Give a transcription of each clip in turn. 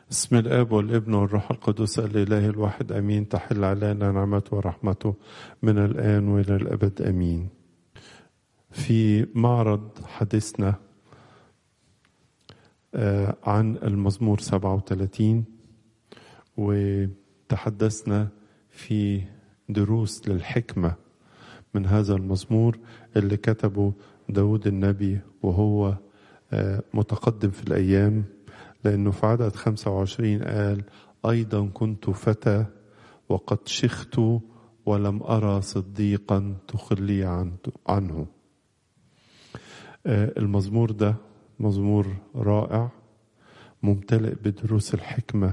بسم الآب والابن والروح القدس الإله الواحد أمين. تحل علينا نعمته ورحمته من الآن وإلى الأبد أمين. في معرض حديثنا عن المزمور 37، وتحدثنا في دروس للحكمة من هذا المزمور اللي كتبه داود النبي وهو متقدم في الأيام، لأنه في عدد 25 قال: أيضا كنت فتى وقد شخت ولم أرى صديقا تخلي عنه. المزمور ده مزمور رائع ممتلئ بدروس الحكمة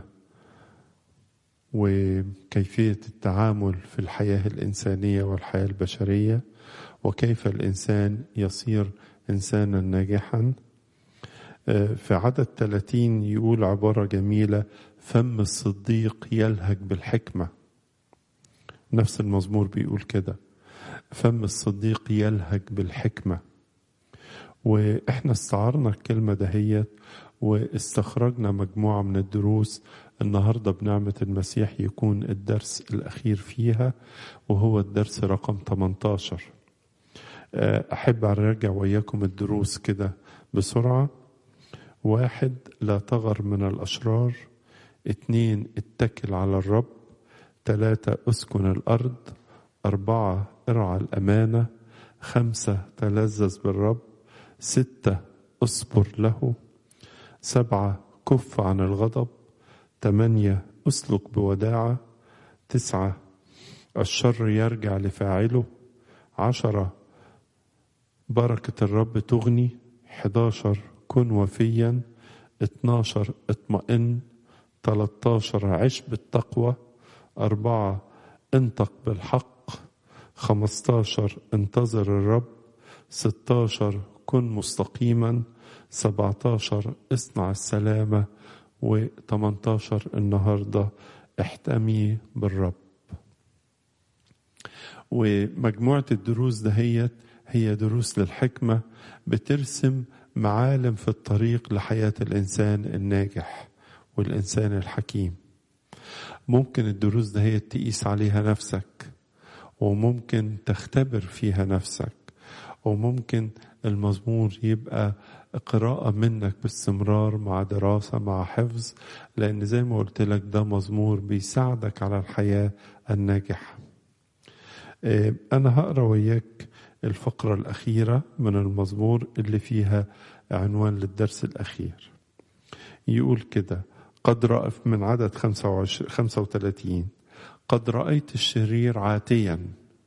وكيفية التعامل في الحياة الإنسانية والحياة البشرية، وكيف الإنسان يصير إنسانا ناجحا. في عدد 30 يقول عبارة جميلة: فم الصديق يلهج بالحكمة. نفس المزمور بيقول كده، فم الصديق يلهج بالحكمة. وإحنا استعرنا الكلمة دهيت واستخرجنا مجموعة من الدروس. النهاردة بنعمة المسيح يكون الدرس الأخير فيها، وهو الدرس رقم 18. أحب أرجع وياكم الدروس كده بسرعة. 1: لا تغر من الأشرار. 2: اتكل على الرب. 3: اسكن الأرض. 4: ارعى الأمانة. 5: تلذذ بالرب. 6: اصبر له. 7: كف عن الغضب. 8: اسلك بوداعة. 9: الشر يرجع لفاعله. 10: بركة الرب تغني. 11: كن وفيا. 12: اطمئن. 13: عش بالتقوى. 4: انطق بالحق. 15: انتظر الرب. 16: كن مستقيما. 17: اصنع السلامة. و18 النهاردة احتمي بالرب. ومجموعة الدروس دهيت هي دروس للحكمة، بترسم معالم في الطريق لحياة الإنسان الناجح والإنسان الحكيم. ممكن الدروس دهيت تقيس عليها نفسك، وممكن تختبر فيها نفسك، وممكن المزمور يبقى قراءة منك باستمرار مع دراسة مع حفظ، لأن زي ما قلت لك ده مزمور بيساعدك على الحياة الناجحة. أنا هقرأ وياك الفقرة الأخيرة من المزمور اللي فيها عنوان للدرس الأخير. يقول كده: قد رأت من عدد 35: قد رأيت الشرير عاتيا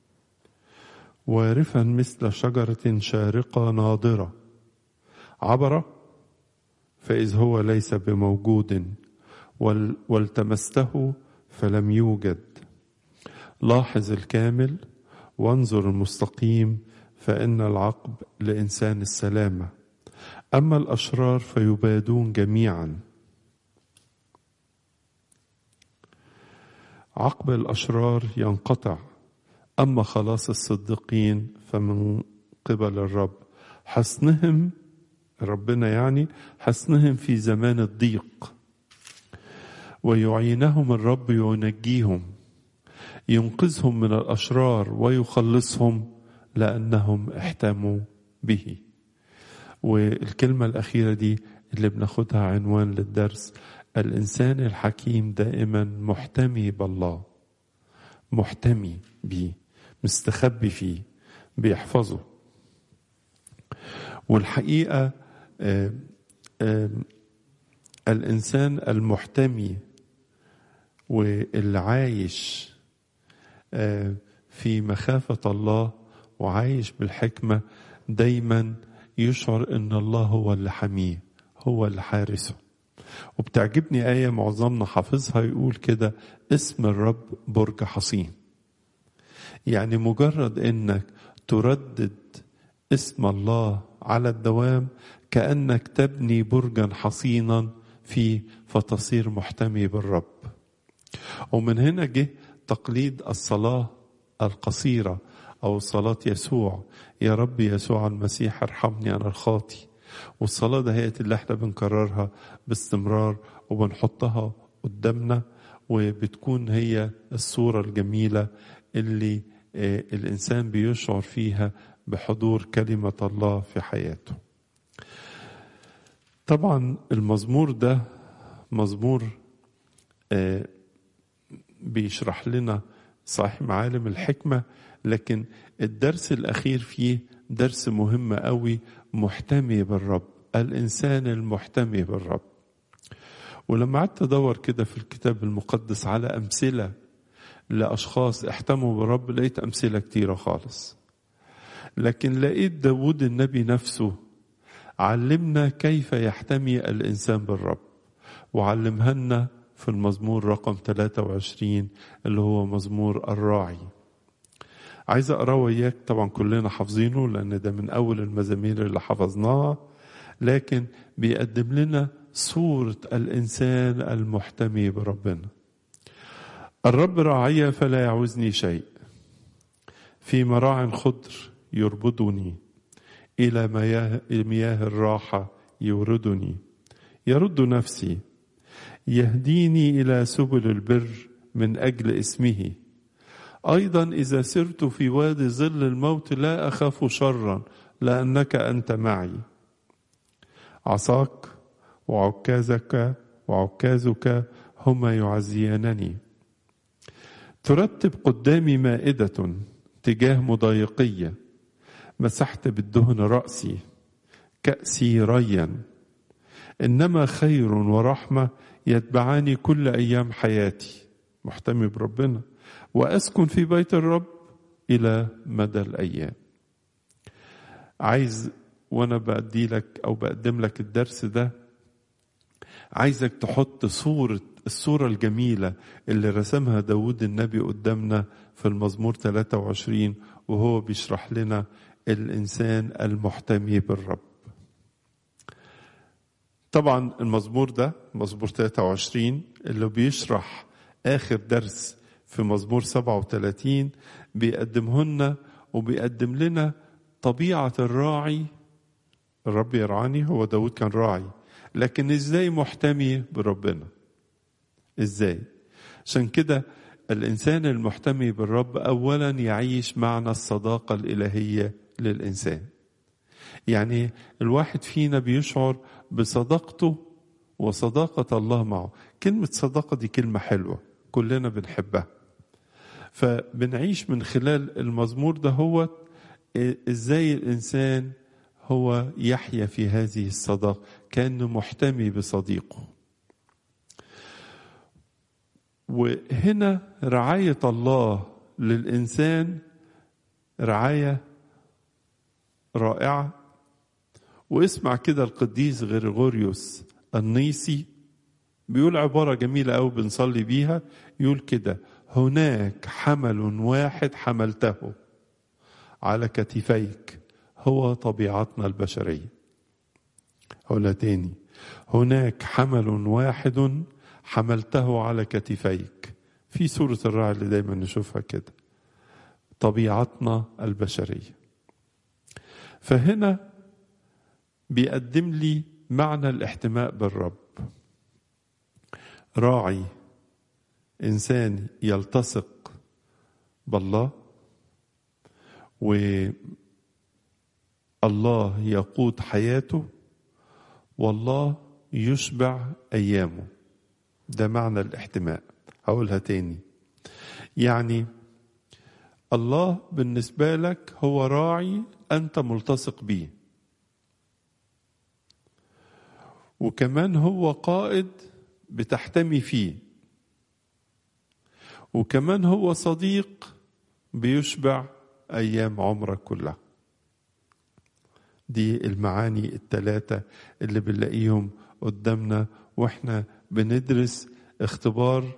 وارفا مثل شجرة شارقة ناضرة، عبر فإذ هو ليس بموجود، والتمسته فلم يوجد. لاحظ الكامل وانظر المستقيم، فإن العقب لإنسان السلامة، أما الأشرار فيبادون جميعا. عقب الأشرار ينقطع، أما خلاص الصديقين فمن قبل الرب. حصنهم، ربنا يعني حصنهم في زمان الضيق، ويعينهم الرب ينجيهم، ينقذهم من الأشرار ويخلصهم لأنهم احتموا به. والكلمة الأخيرة دي اللي بناخدها عنوان للدرس: الإنسان الحكيم دائما محتمي بالله، محتمي بيه، مستخبي فيه، بيحفظه. والحقيقة الإنسان المحتمي واللي عايش في مخافة الله وعايش بالحكمة دايما يشعر ان الله هو اللي حميه، هو اللي حارسه. وبتعجبني آية معظمنا حافظها، يقول كده: اسم الرب برج حصين. يعني مجرد انك تردد اسم الله على الدوام كأنك تبني برجا حصينا فيه، فتصير محتمي بالرب. ومن هنا جه تقليد الصلاة القصيرة أو صلاة يسوع: يا رب يسوع المسيح ارحمني أنا الخاطي. والصلاة ده هي اللي احنا بنكررها باستمرار وبنحطها قدامنا، وبتكون هي الصورة الجميلة اللي الإنسان بيشعر فيها بحضور كلمة الله في حياته. طبعا المزمور ده مزمور بيشرح لنا صحيح معالم الحكمة، لكن الدرس الأخير فيه درس مهم قوي، محتمي بالرب، الإنسان المحتمي بالرب. ولما قعدت أدور كده في الكتاب المقدس على أمثلة لأشخاص احتموا بالرب، لقيت أمثلة كتيرة خالص، لكن لقيت داود النبي نفسه علمنا كيف يحتمي الإنسان بالرب، وعلمها لنا في المزمور رقم 23 اللي هو مزمور الراعي. عايز أقرأ وياك، طبعا كلنا حافظينه لأن ده من أول المزامير اللي حفظناها، لكن بيقدم لنا صورة الإنسان المحتمي بربنا. الرب راعي فلا يعوزني شيء، في مراع خضر يربضني، إلى مياه الراحة يوردني، يرد نفسي، يهديني إلى سبل البر من أجل اسمه. أيضا إذا سرت في وادي ظل الموت لا أخاف شرا، لأنك أنت معي، عصاك وعكازك هما يعزيانني. ترتب قدامي مائدة تجاه مضايقية، مسحت بالدهن رأسي، كأسي ريا. إنما خير ورحمة يتبعاني كل أيام حياتي، محتمي بربنا، وأسكن في بيت الرب إلى مدى الأيام. عايز وأنا بأدي لك أو بقدم لك الدرس ده، عايزك تحط الصورة الجميلة اللي رسمها داود النبي قدامنا في المزمور 23 وهو بيشرح لنا الإنسان المحتمي بالرب. طبعا المزمور ده مزمور 23 اللي بيشرح آخر درس في مزمور 37 بيقدمه لنا وبيقدم لنا طبيعة الراعي. الرب يرعاني، هو داود كان راعي، لكن ازاي محتمي بربنا؟ ازاي؟ عشان كده الإنسان المحتمي بالرب أولا يعيش معنى الصداقة الإلهية للإنسان. يعني الواحد فينا بيشعر بصداقته وصداقة الله معه. كلمة صداقة دي كلمة حلوة كلنا بنحبها، فبنعيش من خلال المزمور ده هو ازاي الإنسان هو يحيا في هذه الصداقة كأنه محتمي بصديقه. وهنا رعاية الله للإنسان رعاية رائعة. واسمع كده القديس غريغوريوس النيسي بيقول عبارة جميلة أوي بنصلي بيها، يقول كده: هناك حمل واحد حملته على كتفيك، هو طبيعتنا البشرية. هقولها تاني: هناك حمل واحد حملته على كتفيك، في سورة الراعي اللي دايما نشوفها كده، طبيعتنا البشرية. فهنا بيقدم لي معنى الاحتماء بالرب. راعي إنسان يلتصق بالله، والله يقود حياته، والله يشبع أيامه. ده معنى الاحتماء. هقولها تاني، يعني الله بالنسبة لك هو راعي أنت ملتصق بيه، وكمان هو قائد بتحتمي فيه، وكمان هو صديق بيشبع أيام عمرك كلها. دي المعاني الثلاثة اللي بنلاقيهم قدامنا واحنا بندرس اختبار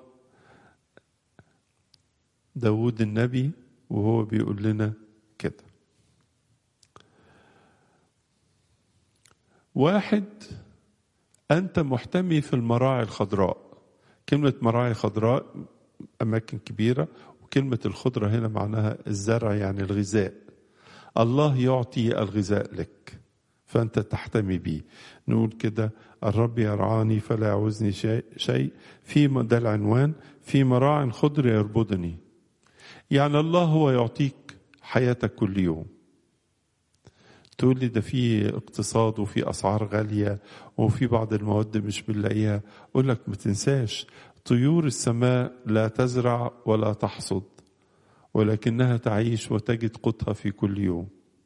داود النبي وهو بيقول لنا كده. واحد، أنت محتمي في المراعي الخضراء. كلمة مراعي خضراء أماكن كبيرة، وكلمة الخضرة هنا معناها الزرع، يعني الغذاء. الله يعطي الغذاء لك، فأنت تحتمي بيه. نقول كده: الرب يرعاني فلا يعوزني شيء، ده العنوان، في مراع خضر يربضني. يعني الله هو يعطيك حياتك كل يوم. تقول لي ده في اقتصاد وفي أسعار غالية وفي بعض المواد مش بنلاقيها. أقول لك ما تنساش: طيور السماء لا تزرع ولا تحصد، ولكنها تعيش وتجد قوتها في كل يوم.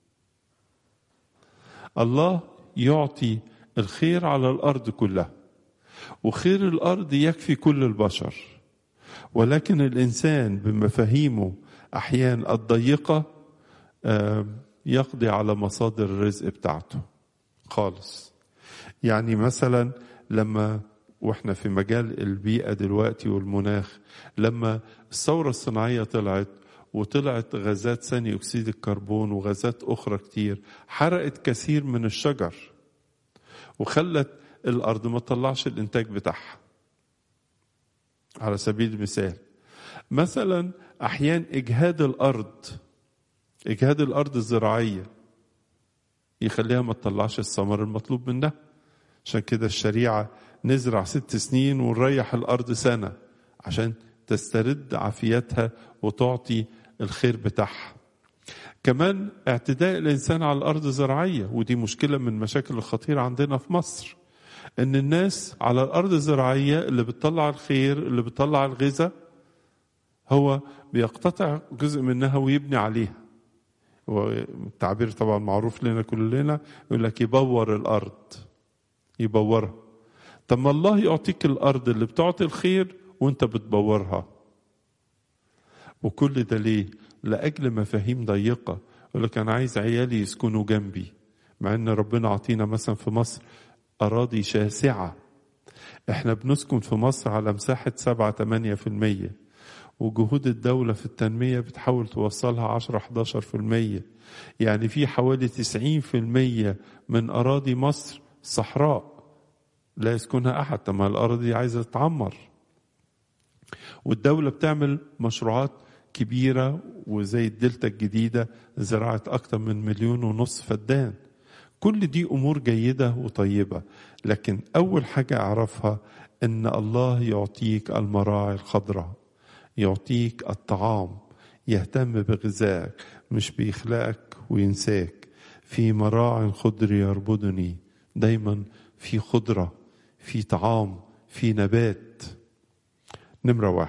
الله يعطي الخير على الأرض كلها، وخير الأرض يكفي كل البشر، ولكن الإنسان بمفاهيمه أحيان الضيقة يقضي على مصادر الرزق بتاعته خالص. يعني مثلا لما واحنا في مجال البيئة دلوقتي والمناخ، لما الثورة الصناعية طلعت غازات ثاني أكسيد الكربون وغازات أخرى كتير، حرقت كثير من الشجر وخلت الأرض ما تطلعش الإنتاج بتاعها. على سبيل المثال، مثلا أحيان إجهاد الأرض الزراعية يخليها ما تطلعش الثمر المطلوب منها. عشان كده الشريعة نزرع 6 سنين ونريح الأرض سنة عشان تسترد عافيتها وتعطي الخير بتاعها. كمان اعتداء الإنسان على الأرض الزراعية، ودي مشكلة من المشاكل الخطيرة عندنا في مصر، إن الناس على الأرض الزراعية اللي بتطلع الخير اللي بتطلع الغذاء هو بيقتطع جزء منها ويبني عليها. والتعبير طبعا معروف لنا كلنا، يقول لك يبور الأرض، يبورها. طب ما الله يعطيك الأرض اللي بتعطي الخير وانت بتبورها. وكل ده ليه؟ لأجل مفاهيم ضيقة. يقول لك أنا عايز عيالي يسكنوا جنبي، مع أن ربنا عطينا مثلا في مصر أراضي شاسعة. احنا بنسكن في مصر على مساحة 7-8%، وجهود الدولة في التنمية بتحاول توصلها 10-11%. يعني في حوالي 90% من أراضي مصر صحراء لا يسكنها أحد. طب ما الأراضي عايزة تتعمر، والدولة بتعمل مشروعات كبيرة وزي الدلتا الجديدة زراعة أكتر من 1.5 مليون فدان. كل دي أمور جيدة وطيبة، لكن أول حاجة أعرفها إن الله يعطيك المراعي الخضراء، يعطيك الطعام، يهتم بغذائك، مش بيخلقك وينساك. في مراع خضر يربضني، دايما في خضرة، في طعام، في نبات. نمرة 1.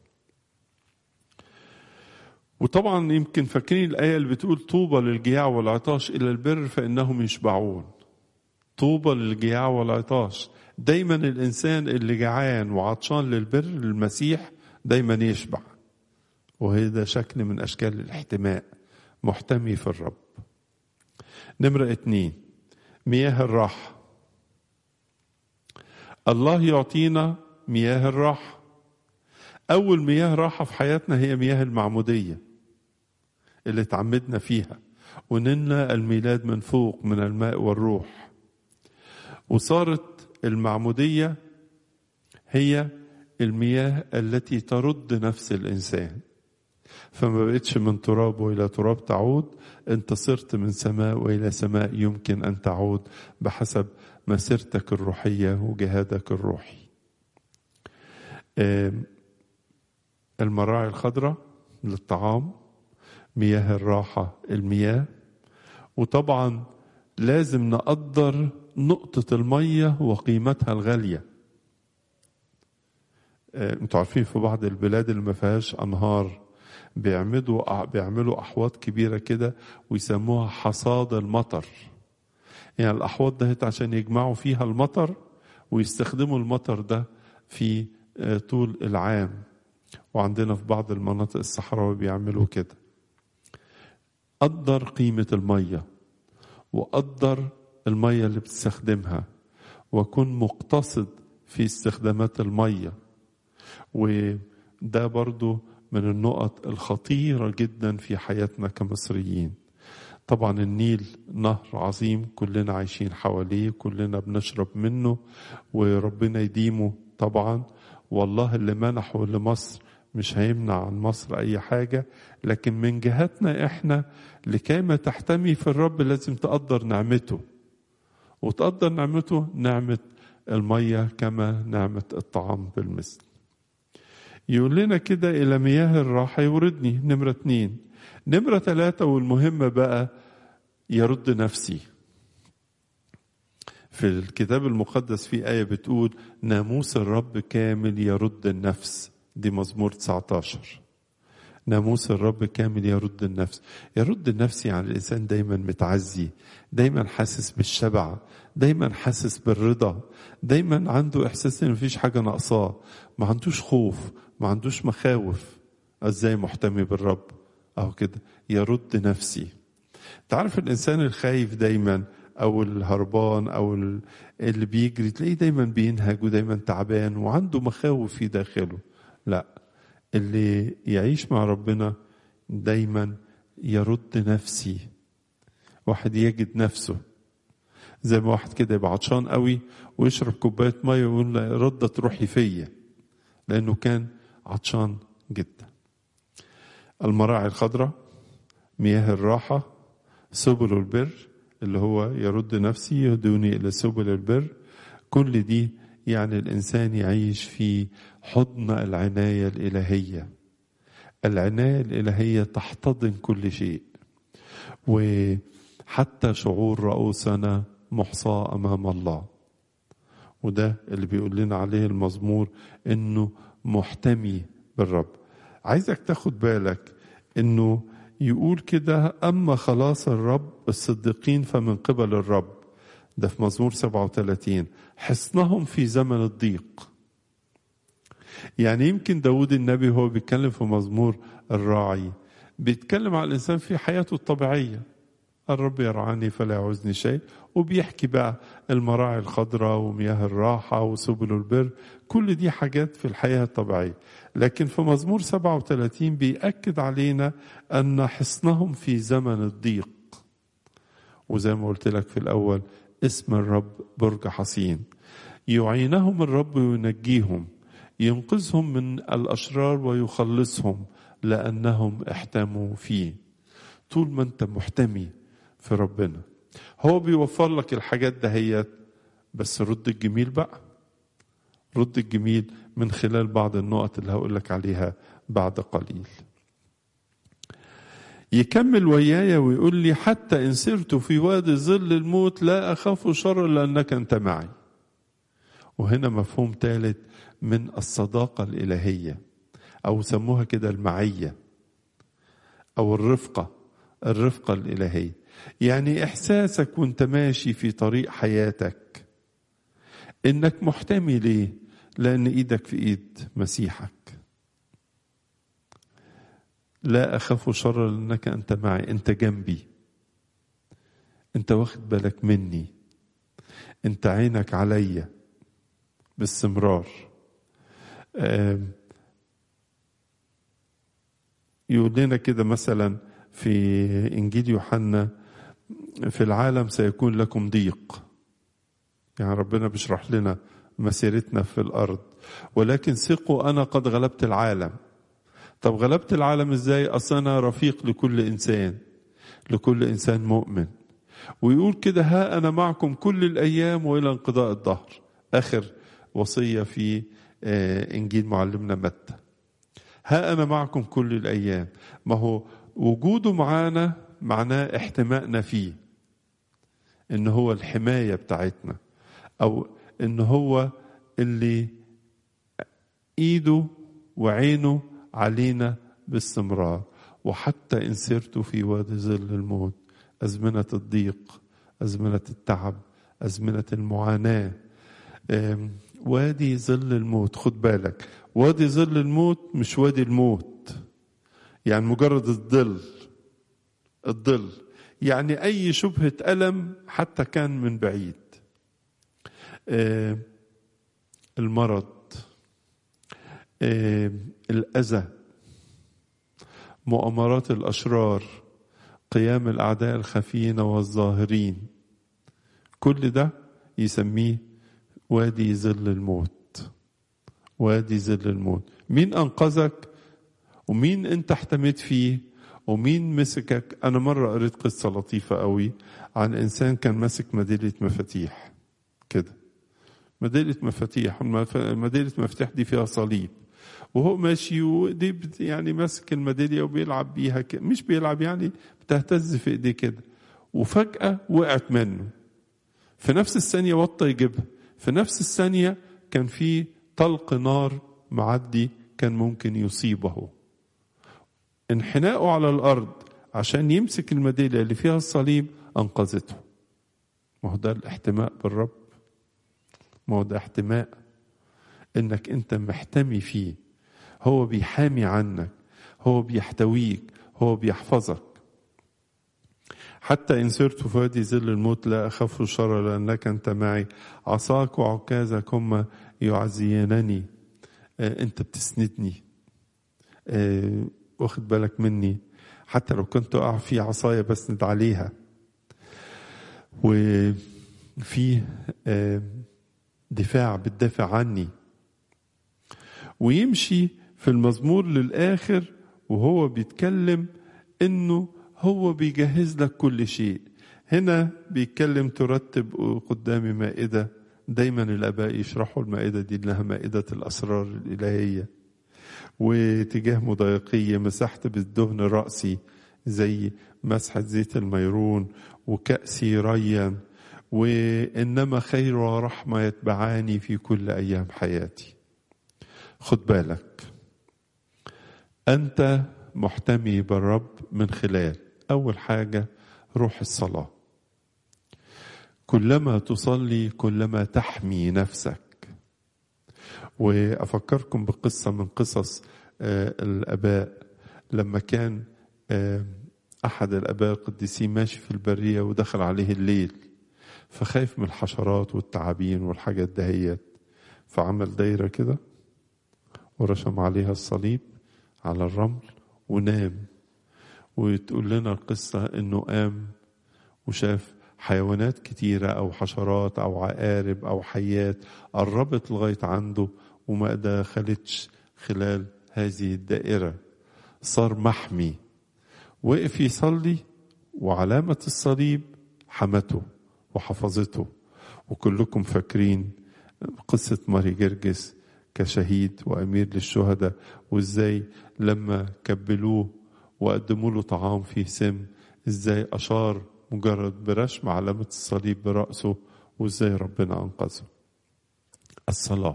وطبعا يمكن فاكرين الآية اللي بتقول: طوبى للجياع والعطاش إلى البر فإنهم يشبعون. طوبى للجياع والعطاش. دايما الإنسان اللي جعان وعطشان للبر للمسيح دايما يشبع، وهذا شكل من أشكال الاحتماء، محتمي في الرب. نمرة 2: مياه الراحة. الله يعطينا مياه الراحة. أول مياه راحة في حياتنا هي مياه المعمودية اللي تعمدنا فيها، ونلنا الميلاد من فوق من الماء والروح. وصارت المعمودية هي المياه التي ترد نفس الإنسان، فما بقتش من تراب وإلى تراب تعود، انت صرت من سماء وإلى سماء يمكن أن تعود بحسب مسيرتك الروحية وجهادك الروحي. المراعي الخضراء للطعام، مياه الراحة المياه. وطبعا لازم نقدر نقطة المية وقيمتها الغالية. انتوا عارفين في بعض البلاد اللي ما فيهاش أنهار بيعملوا أحواض كبيرة كده ويسموها حصاد المطر. يعني الأحواض ده عشان يجمعوا فيها المطر ويستخدموا المطر ده في طول العام. وعندنا في بعض المناطق الصحراوية بيعملوا كده. قدر قيمة المية، وقدر المية اللي بتستخدمها، وكن مقتصد في استخدامات المية. وده برضو من النقط الخطيرة جدا في حياتنا كمصريين. طبعا النيل نهر عظيم كلنا عايشين حواليه، كلنا بنشرب منه وربنا يديمه طبعا. والله اللي منحه لمصر مش هيمنع عن مصر أي حاجة، لكن من جهتنا إحنا لكي ما تحتمي في الرب لازم تقدر نعمته. وتقدر نعمته نعمة المية كما نعمة الطعام بالمثل. يقول لنا كده إلى مياه الراحة يوردني، نمرة 2. نمرة 3 والمهمة بقى، يرد نفسي. في الكتاب المقدس في آية بتقول ناموس الرب كامل يرد النفس، دي مزمور 19. ناموس الرب كامل يرد النفس. يرد النفس يعني الإنسان دايما متعزي، دايما حاسس بالشبع، دايما حاسس بالرضا، دايما عنده إحساس إن مفيش حاجة ناقصاه، ما عندوش خوف، ما عندوش مخاوف. ازاي محتمي بالرب؟ أو كده يرد نفسي. تعرف الإنسان الخايف دايما أو الهربان أو اللي بيجري تلاقيه دايما بينهج ودايما تعبان وعنده مخاوف في داخله. لا، اللي يعيش مع ربنا دايما يرد نفسي. واحد يجد نفسه زي ما واحد كده يبقى عطشان قوي ويشرب كوباية مية ويقول ردت روحي فيا، لأنه كان عطشان جدا. المراعي الخضراء، مياه الراحة، سبل البر اللي هو يرد نفسي يهدوني إلى سبل البر. كل دي يعني الإنسان يعيش في حضن العناية الإلهية. العناية الإلهية تحتضن كل شيء، وحتى شعور رؤوسنا محصاة أمام الله. وده اللي بيقول لنا عليه المزمور، إنه محتمي بالرب. عايزك تاخد بالك إنه يقول كده أما خلاص الرب الصديقين فمن قبل الرب، ده في مزمور 37. حصنهم في زمن الضيق. يعني يمكن داود النبي هو بيتكلم في مزمور الراعي بيتكلم على الإنسان في حياته الطبيعية، الرب يرعاني فلا يعوزني شيء، وبيحكي بقى المراعي الخضراء ومياه الراحة وسبل البر، كل دي حاجات في الحياة الطبيعية. لكن في مزمور 37 بيأكد علينا أن حصنهم في زمن الضيق. وزي ما قلت لك في الأول، اسم الرب برج حصين، يعينهم الرب وينجيهم، ينقذهم من الأشرار ويخلصهم لأنهم احتموا فيه. طول ما انت محتمي في ربنا هو بيوفر لك الحاجات دهيت. بس رد الجميل بقى، رد الجميل من خلال بعض النقط اللي هقول لك عليها بعد قليل. يكمل ويايا ويقول لي حتى إن سرت في وادي ظل الموت لا أخاف شر لأنك أنت معي. وهنا مفهوم ثالث من الصداقة الإلهية، أو سموها كده المعية أو الرفقة الإلهية. يعني إحساسك وانت ماشي في طريق حياتك إنك محتمي. ليه؟ لأن إيدك في إيد مسيحك. لا أخاف شر لأنك أنت معي، أنت جنبي، أنت واخد بالك مني، أنت عينك عليا باستمرار. يقول لنا كده مثلا في إنجيل يوحنا في العالم سيكون لكم ضيق. يعني ربنا بيشرح لنا مسيرتنا في الأرض، ولكن ثقوا أنا قد غلبت العالم. طب غلبت العالم إزاي؟ أصلا أنا رفيق لكل إنسان مؤمن. ويقول كده ها أنا معكم كل الأيام وإلى انقضاء الدهر. آخر وصية في إنجيل معلمنا متى، ها أنا معكم كل الأيام. ما هو وجوده معانا معناه احتمائنا فيه، إن هو الحماية بتاعتنا، أو إن هو اللي إيده وعينه علينا باستمرار. وحتى إن سرت في وادي ظل الموت، أزمنة الضيق، أزمنة التعب، أزمنة المعاناة، وادي ظل الموت. خد بالك، وادي ظل الموت مش وادي الموت، يعني مجرد الظل يعني أي شبهة ألم حتى كان من بعيد. المرض، الأذى، مؤامرات الأشرار، قيام الأعداء الخفيين والظاهرين، كل ده يسميه وادي ظل الموت. وادي ظل الموت. مين أنقذك ومين أنت احتميت فيه ومين مسكك. أنا مرة قريت قصة لطيفة قوي عن إنسان كان ماسك ميدالية مفاتيح كده، ميدالية مفاتيح، ميدالية مفاتيح دي فيها صليب، وهو ماشي ودي يعني ماسك الميدالية وبيلعب بيها كده، مش بيلعب يعني بتهتز في ايديه كده، وفجأة وقعت منه. في نفس الثانية وطى يجيبها، في نفس الثانية كان في طلق نار معدي كان ممكن يصيبه. انحناءه على الأرض عشان يمسك الميدالية اللي فيها الصليب أنقذته. ما هو ده الاحتماء بالرب، ما هو ده احتماء انك انت محتمي فيه، هو بيحامي عنك، هو بيحتويك، هو بيحفظك. حتى إن سرت في وادي ظل الموت لا أخاف شر لأنك أنت معي، عصاك وعكازك هما يعزيانني. أنت بتسندني، واخد بالك مني، حتى لو كنت أقع في عصاية بسند عليها. وفي دفاع بتدافع عني. ويمشي في المزمور للآخر وهو بيتكلم إنه هو بيجهز لك كل شيء. هنا بيتكلم ترتب قدامي مائدة. دايما الآباء يشرحوا المائدة دي إنها مائدة الأسرار الإلهية. وتجاه مضايقية مسحت بالدهن رأسي زي مسحة زيت الميرون، وكأسي ريا، وإنما خير ورحمة يتبعاني في كل أيام حياتي. خد بالك، أنت محتمي بالرب من خلال أول حاجة روح الصلاة. كلما تصلي كلما تحمي نفسك. وأفكركم بقصة من قصص الآباء، لما كان أحد الآباء القديسين ماشي في البرية ودخل عليه الليل، فخايف من الحشرات والتعابين والحاجات دهيت، فعمل دايرة كده ورشم عليها الصليب على الرمل ونام. وتقول لنا القصة انه قام وشاف حيوانات كتيرة او حشرات او عقارب او حيات قربت لغاية عنده وما دخلتش خلال هذه الدائرة، صار محمي. وقف يصلي وعلامة الصليب حمته وحفظته. وكلكم فاكرين قصة ماري جرجس كشهيد وأمير للشهداء، وإزاي لما كبلوه وقدموا له طعام فيه سم إزاي أشار مجرد برشم علامة الصليب برأسه، وإزاي ربنا أنقذه. الصلاة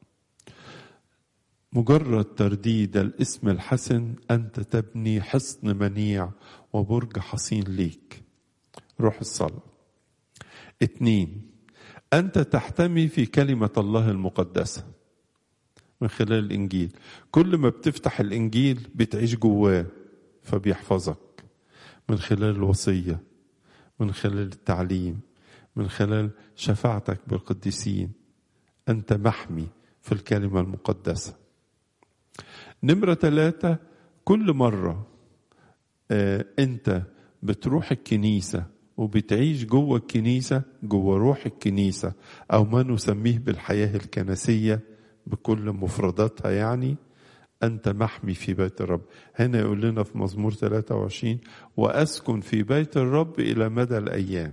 مجرد ترديد الاسم الحسن أنت تبني حصن منيع وبرج حصين ليك. روح الصلاة. 2، أنت تحتمي في كلمة الله المقدسة من خلال الإنجيل. كل ما بتفتح الإنجيل بتعيش جواه فبيحفظك من خلال الوصية، من خلال التعليم، من خلال شفاعتك بالقديسين. أنت محمي في الكلمة المقدسة. نمرة 3، كل مرة أنت بتروح الكنيسة وبتعيش جوه الكنيسة، جوه روح الكنيسة أو ما نسميه بالحياة الكنسية بكل مفرداتها، يعني أنت محمي في بيت الرب. هنا يقول لنا في مزمور 23 وأسكن في بيت الرب إلى مدى الأيام.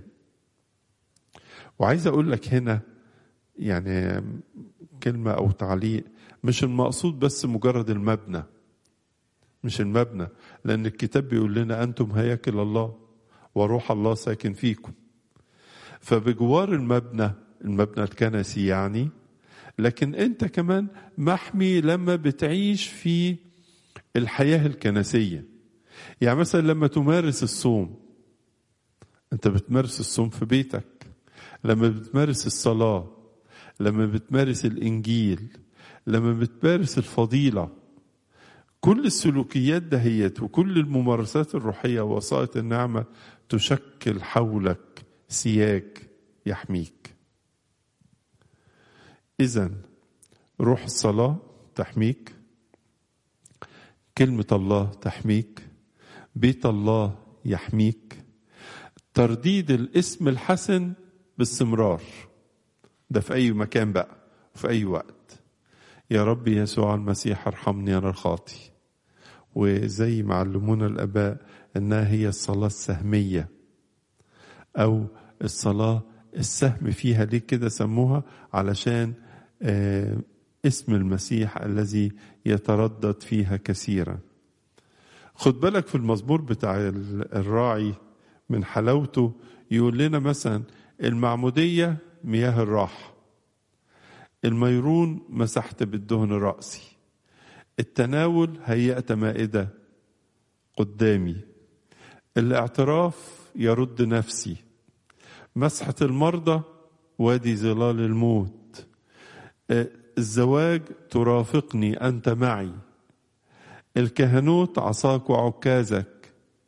وعايز أقول لك هنا يعني كلمة أو تعليق، مش المقصود بس مجرد المبنى، مش المبنى، لأن الكتاب بيقول لنا أنتم هياكل الله وروح الله ساكن فيكم. فبجوار المبنى الكنسي يعني، لكن أنت كمان محمي لما بتعيش في الحياة الكنسية. يعني مثلا لما تمارس الصوم، أنت بتمارس الصوم في بيتك. لما بتمارس الصلاة، لما بتمارس الإنجيل، لما بتمارس الفضيلة، كل السلوكيات دهيت وكل الممارسات الروحية ووسائط النعمة تشكل حولك سياج يحميك. إذن روح الصلاة تحميك، كلمة الله تحميك، بيت الله يحميك، ترديد الاسم الحسن باستمرار، ده في أي مكان بقى في أي وقت. يا رب يسوع المسيح ارحمني أنا الخاطي، وزي ما علمونا الآباء إنها هي الصلاة السهمية أو الصلاة السهم فيها. ليه كده سموها؟ علشان اسم المسيح الذي يتردد فيها كثيرا. خد بالك في المزمور بتاع الراعي من حلاوته يقول لنا مثلا المعمودية مياه الراحة، الميرون مسحت بالدهن رأسي، التناول هيأت مائدة قدامي، الاعتراف يرد نفسي، مسحة المرضى وادي ظلال الموت، الزواج ترافقني أنت معي، الكهنوت عصاك وعكازك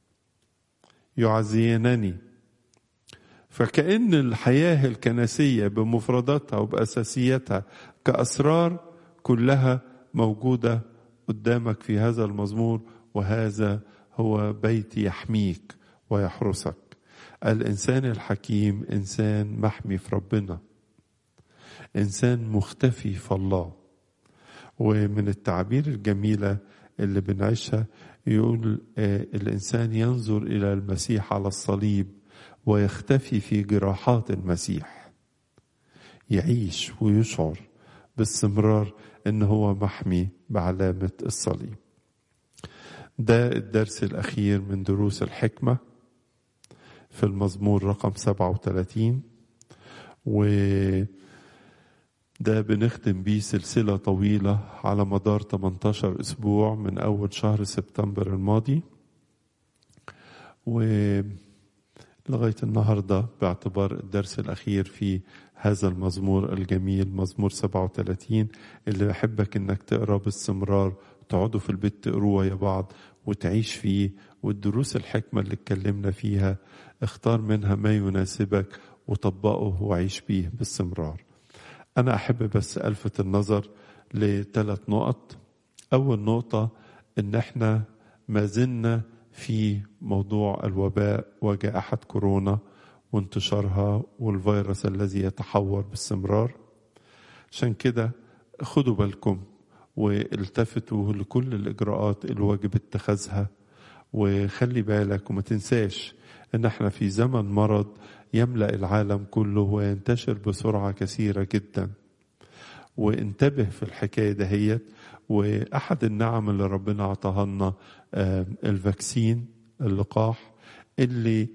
يعزينني. فكأن الحياة الكنسية بمفرداتها وبأساسياتها كأسرار كلها موجودة قدامك في هذا المزمور، وهذا هو بيت يحميك ويحرسك. الإنسان الحكيم إنسان محمي في ربنا، إنسان مختفي في الله. ومن التعبير الجميلة اللي بنعيشها يقول الإنسان ينظر إلى المسيح على الصليب ويختفي في جراحات المسيح، يعيش ويشعر باستمرار إن هو محمي بعلامة الصليب. ده الدرس الأخير من دروس الحكمة في المزمور رقم 37، وده بنختم بيه سلسلة طويلة على مدار 18 أسبوع من أول شهر سبتمبر الماضي ولغاية النهاردة، باعتبار الدرس الأخير في هذا المزمور الجميل مزمور 37 اللي أحبك إنك تقرأ باستمرار، تقعدوا في البيت تقروه يا بعض وتعيش فيه. والدروس الحكمة اللي اتكلمنا فيها اختار منها ما يناسبك وطبقه وعيش بيه باستمرار. أنا أحب بس ألفت النظر ل3 نقط. أول نقطة إن احنا ما زلنا في موضوع الوباء وجائحة كورونا وانتشارها والفيروس الذي يتحور باستمرار. عشان كده خدوا بالكم والتفتوا لكل الإجراءات اللي واجب اتخاذها، وخلي بالك وما تنساش ان احنا في زمن مرض يملأ العالم كله وينتشر بسرعة كثيرة جدا. وانتبه في الحكاية دهيت. وأحد النعم اللي ربنا عطاها لنا الفاكسين، اللقاح، اللي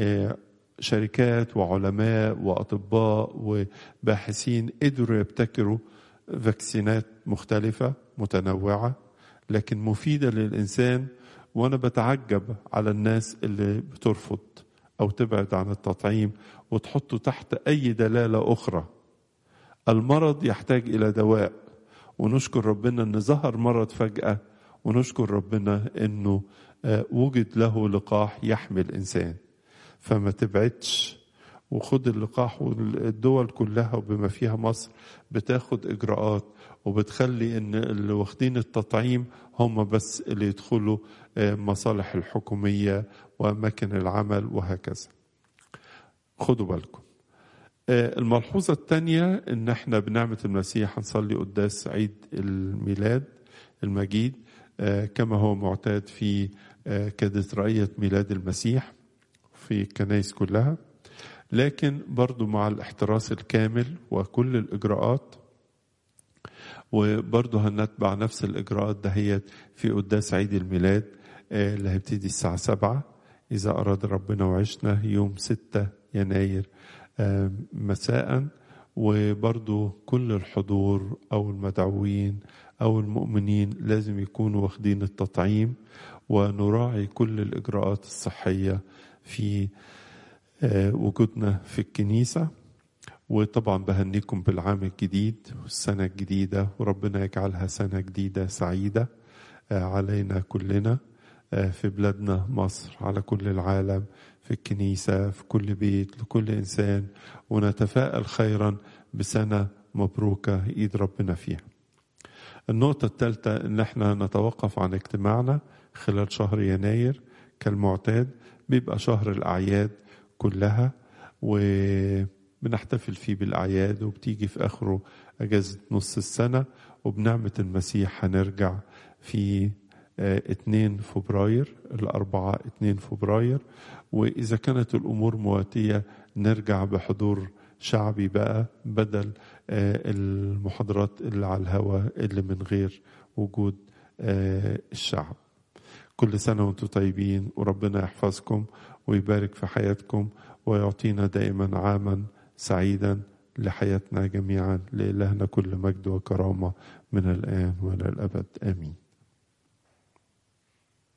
شركات وعلماء وأطباء وباحثين قدروا يبتكروا فاكسينات مختلفة متنوعة لكن مفيدة للإنسان. وأنا بتعجب على الناس اللي بترفض أو تبعد عن التطعيم وتحطه تحت أي دلالة أخرى. المرض يحتاج إلى دواء، ونشكر ربنا أن ظهر مرض فجأة، ونشكر ربنا أنه وجد له لقاح يحمي الإنسان. فما تبعدش وخد اللقاح. والدول كلها وبما فيها مصر بتاخد إجراءات وبتخلي أن اللي واخدين التطعيم هم بس اللي يدخلوا مصالح الحكومية وأماكن العمل وهكذا. خدوا بالكم. الملحوظة الثانية ان احنا بنعمة المسيح هنصلي قداس عيد الميلاد المجيد كما هو معتاد في كاتدرائية ميلاد المسيح في الكنائس كلها، لكن برضو مع الاحتراس الكامل وكل الإجراءات. وبرضو هنتبع نفس الإجراءات دهيت في قداس عيد الميلاد اللي هيبتدي الساعة 7 إذا أراد ربنا وعشنا يوم 6 يناير مساء. وبرضو كل الحضور أو المدعوين أو المؤمنين لازم يكونوا واخدين التطعيم، ونراعي كل الإجراءات الصحية في وجودنا في الكنيسة. وطبعا بهنيكم بالعام الجديد والسنة الجديدة، وربنا يجعلها سنة جديدة سعيدة علينا كلنا في بلادنا مصر، على كل العالم، في الكنيسة، في كل بيت، لكل إنسان. ونتفائل خيرا بسنة مبروكة إيد ربنا فيها. النقطة الثالثة إن احنا نتوقف عن اجتماعنا خلال شهر يناير كالمعتاد. بيبقى شهر الأعياد كلها وبنحتفل فيه بالأعياد، وبتيجي في آخره أجازة نص السنة، وبنعمة المسيح هنرجع في 2 فبراير، الأربعاء 2 فبراير. وإذا كانت الأمور مواتية نرجع بحضور شعبي بقى بدل المحاضرات اللي على الهواء اللي من غير وجود الشعب. كل سنة وانتم طيبين، وربنا يحفظكم ويبارك في حياتكم ويعطينا دائما عاما سعيدا لحياتنا جميعا. لإلهنا كل مجد وكرامة من الآن وإلى الأبد، آمين.